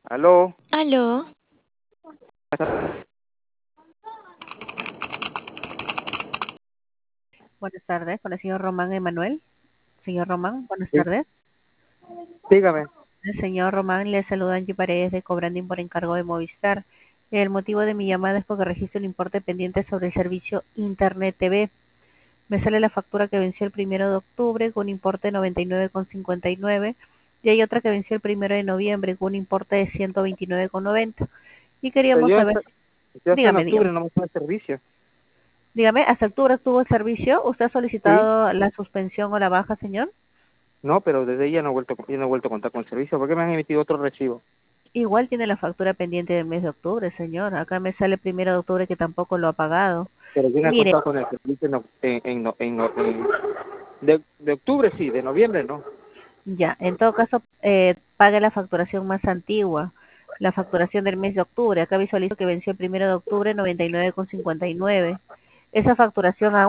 Aló. Aló, Buenas tardes, con el señor Román Emanuel. Señor Román, buenas Sí, tardes. dígame. El señor Román le saluda Angie Paredes de Cobranding por encargo de Movistar. El motivo de mi llamada es porque registro el importe pendiente sobre el servicio Internet TV. Me sale la factura que venció el 1 de octubre con un importe de 99,59 y hay otra que venció el 1 de noviembre con un importe de 129,90. Y Pero queríamos saber, yo hasta en dígame, octubre dígame, no me fue el servicio. dígame, ¿hasta octubre estuvo el servicio? ¿Usted ha Sí. solicitado la suspensión o la baja, señor? No, pero desde ahí ya no he vuelto a contar con el servicio. ¿Por qué me han emitido otro recibo? Igual tiene la factura pendiente del mes de octubre, señor. Acá me sale el 1 de octubre que tampoco lo ha pagado. Pero ¿quién ha Mire, contado con el servicio de octubre sí, de noviembre no? ya, en todo caso, pague la facturación más antigua, la facturación del mes de octubre. Acá visualizo que venció el 1 de octubre 99,59. Esa facturación